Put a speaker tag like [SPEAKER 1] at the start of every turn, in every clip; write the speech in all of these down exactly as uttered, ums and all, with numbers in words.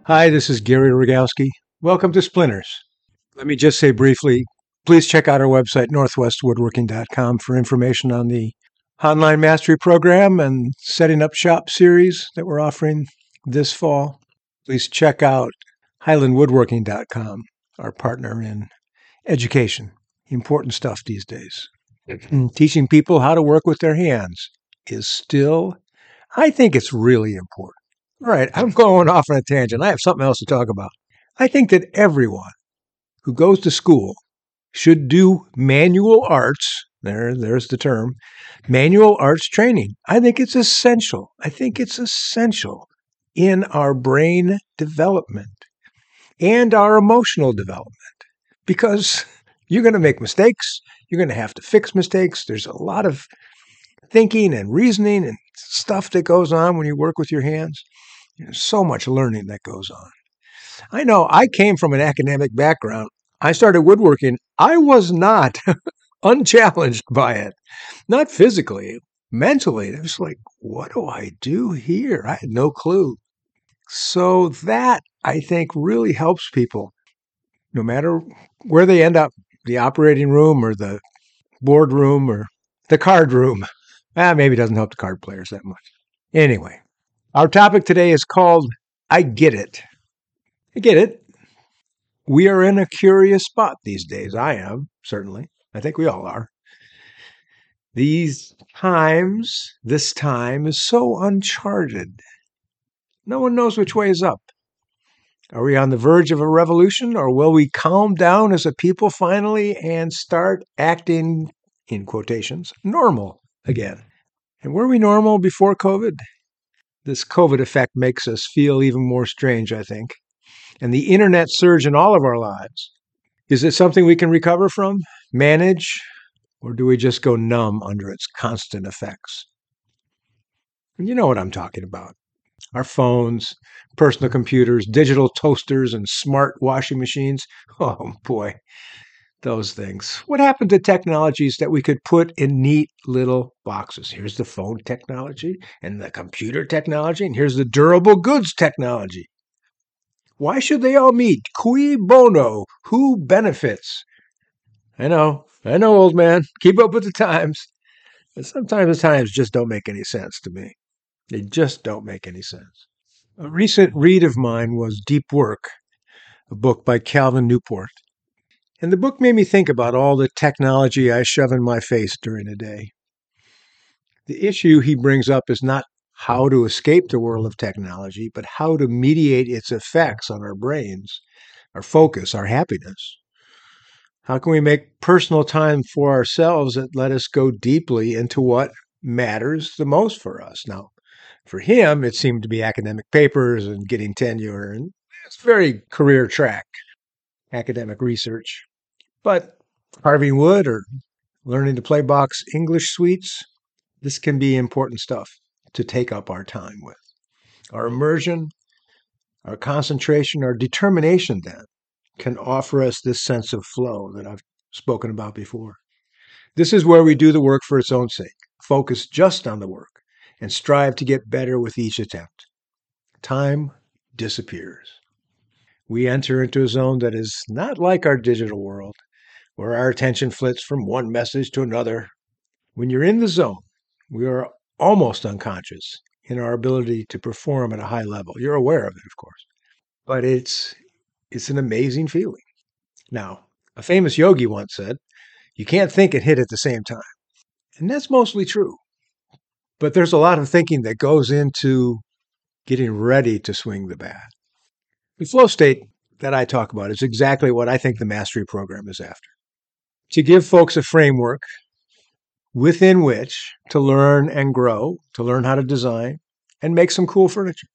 [SPEAKER 1] Hi, this is Gary Rogowski. Welcome to Splinters. Let me just say briefly, please check out our website, northwest woodworking dot com, for information on the online mastery program and setting up shop series that we're offering this fall. Please check out highland woodworking dot com, our partner in education. Important stuff these days. Teaching people how to work with their hands is still, I think it's really important. All right, I'm going off on a tangent. I have something else to talk about. I think that everyone who goes to school should do manual arts. There, there's the term, manual arts training. I think it's essential. I think it's essential in our brain development and our emotional development because you're going to make mistakes. You're going to have to fix mistakes. There's a lot of thinking and reasoning and stuff that goes on when you work with your hands. There's so much learning that goes on. I know I came from an academic background. I started woodworking. I was not unchallenged by it, not physically, mentally. It was like, what do I do here? I had no clue. So that, I think, really helps people, no matter where they end up, the operating room or the boardroom or the card room. Ah, maybe it doesn't help the card players that much. Anyway, our topic today is called I Get It. I get it. We are in a curious spot these days. I am, certainly. I think we all are. These times, this time is so uncharted. No one knows which way is up. Are we on the verge of a revolution, or will we calm down as a people finally and start acting, in quotations, normal again? And were we normal before COVID? This COVID effect makes us feel even more strange, I think. And the internet surge in all of our lives. Is it something we can recover from, manage, or do we just go numb under its constant effects? And you know what I'm talking about. Our phones, personal computers, digital toasters, and smart washing machines. Oh boy, those things. What happened to technologies that we could put in neat little boxes? Here's the phone technology and the computer technology, and here's the durable goods technology. Why should they all meet? Cui bono? Who benefits? I know, I know, old man. Keep up with the times. But sometimes the times just don't make any sense to me. They just don't make any sense. A recent read of mine was Deep Work, a book by Calvin Newport. And the book made me think about all the technology I shove in my face during a day. The issue he brings up is not how to escape the world of technology, but how to mediate its effects on our brains, our focus, our happiness. How can we make personal time for ourselves that let us go deeply into what matters the most for us? Now, for him, it seemed to be academic papers and getting tenure, and it's very career track, academic research. But carving wood or learning to play box English suites, this can be important stuff to take up our time with. Our immersion, our concentration, our determination then can offer us this sense of flow that I've spoken about before. This is where we do the work for its own sake, focus just on the work, and strive to get better with each attempt. Time disappears. We enter into a zone that is not like our digital world, where our attention flits from one message to another. When you're in the zone, we are almost unconscious in our ability to perform at a high level. You're aware of it, of course, but it's it's an amazing feeling. Now, a famous yogi once said, you can't think and hit at the same time. And that's mostly true. But there's a lot of thinking that goes into getting ready to swing the bat. The flow state that I talk about is exactly what I think the mastery program is after. To give folks a framework within which to learn and grow, to learn how to design and make some cool furniture.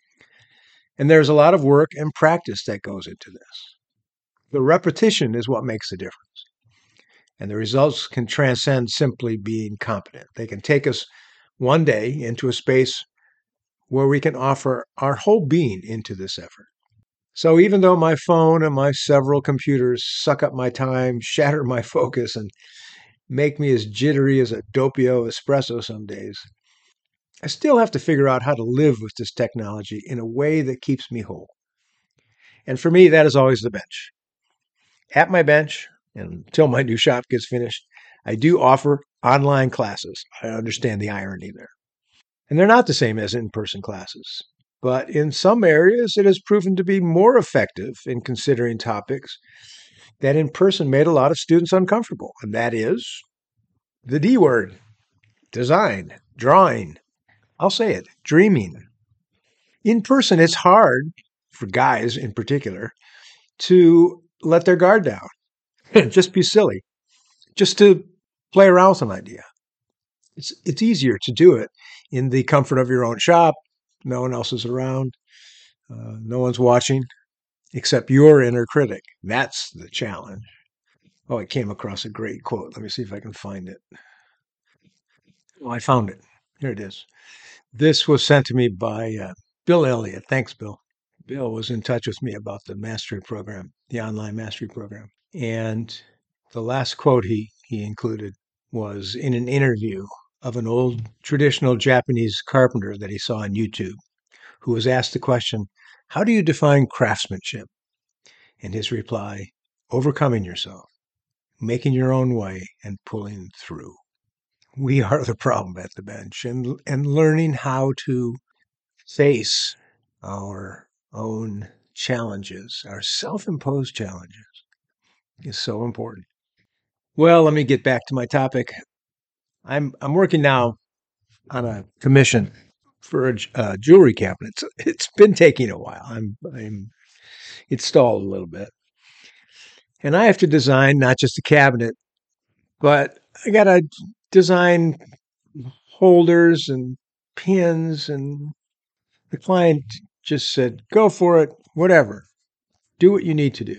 [SPEAKER 1] And there's a lot of work and practice that goes into this. The repetition is what makes the difference. And the results can transcend simply being competent. They can take us one day into a space where we can offer our whole being into this effort. So even though my phone and my several computers suck up my time, shatter my focus, and make me as jittery as a doppio espresso some days, I still have to figure out how to live with this technology in a way that keeps me whole. And for me, that is always the bench. At my bench, and until my new shop gets finished, I do offer online classes. I understand the irony there. And they're not the same as in-person classes. But in some areas, it has proven to be more effective in considering topics that in person made a lot of students uncomfortable. And that is the D word, design, drawing. I'll say it, dreaming. In person, it's hard, for guys in particular, to let their guard down. Just be silly. Just to play around with an idea. It's, it's easier to do it in the comfort of your own shop. No one else is around. Uh, no one's watching except your inner critic. That's the challenge. Oh, I came across a great quote. Let me see if I can find it. Oh, I found it. Here it is. This was sent to me by uh, Bill Elliott. Thanks, Bill. Bill was in touch with me about the mastery program, the online mastery program. And the last quote he, he included was in an interview of an old traditional Japanese carpenter that he saw on YouTube, who was asked the question, how do you define craftsmanship? And his reply, overcoming yourself, making your own way, and pulling through. We are the problem at the bench, and, and learning how to face our own challenges, our self-imposed challenges, is so important. Well, let me get back to my topic. I'm I'm working now on a commission for a uh, jewelry cabinet. It's, it's been taking a while. I'm I'm it's stalled a little bit, and I have to design not just a cabinet, but I got to design holders and pins. And the client just said, "Go for it, whatever. Do what you need to do."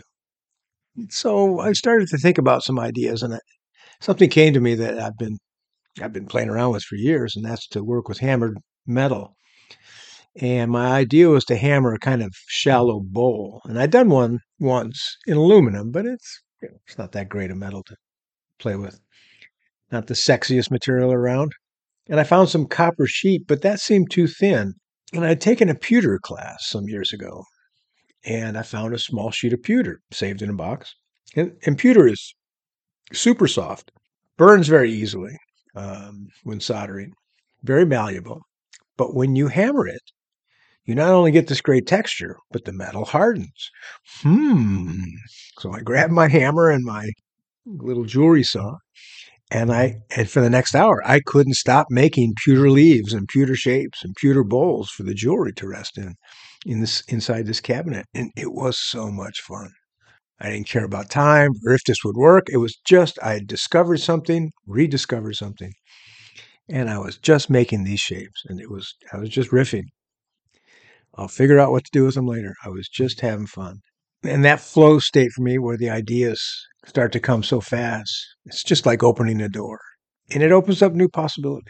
[SPEAKER 1] So I started to think about some ideas, and something came to me that I've been I've been playing around with for years, and that's to work with hammered metal. And my idea was to hammer a kind of shallow bowl. And I'd done one once in aluminum, but it's you know, it's not that great a metal to play with. Not the sexiest material around. And I found some copper sheet, but that seemed too thin. And I'd taken a pewter class some years ago, and I found a small sheet of pewter saved in a box. And, and pewter is super soft, burns very easily um, when soldering, very malleable. But when you hammer it, you not only get this great texture, but the metal hardens. Hmm. So I grabbed my hammer and my little jewelry saw, and I and for the next hour, I couldn't stop making pewter leaves and pewter shapes and pewter bowls for the jewelry to rest in, in this inside this cabinet. And it was so much fun. I didn't care about time or if this would work. It was just I had discovered something, rediscovered something, and I was just making these shapes, and it was I was just riffing. I'll figure out what to do with them later. I was just having fun. And that flow state for me where the ideas start to come so fast, it's just like opening a door. And it opens up new possibilities.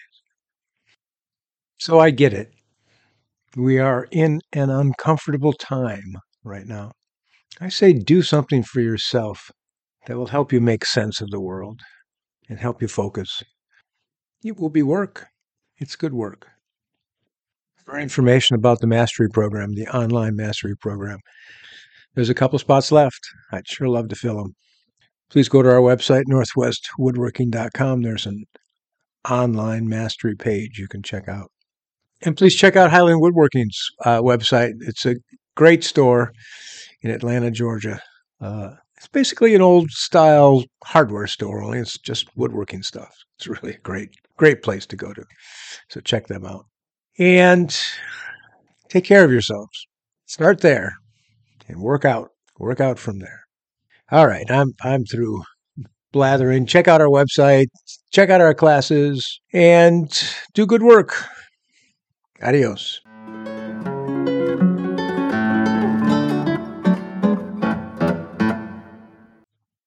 [SPEAKER 1] So I get it. We are in an uncomfortable time right now. I say do something for yourself that will help you make sense of the world and help you focus. It will be work. It's good work. For information about the mastery program, the online mastery program, there's a couple spots left. I'd sure love to fill them. Please go to our website, northwest woodworking dot com. There's an online mastery page you can check out. And please check out Highland Woodworking's uh, website. It's a great store in Atlanta, Georgia. Uh, it's basically an old-style hardware store, only it's just woodworking stuff. It's really a great, great place to go to. So check them out. And take care of yourselves. Start there and work out. Work out from there. All right, I'm I'm through blathering. Check out our website. Check out our classes and do good work. Adios.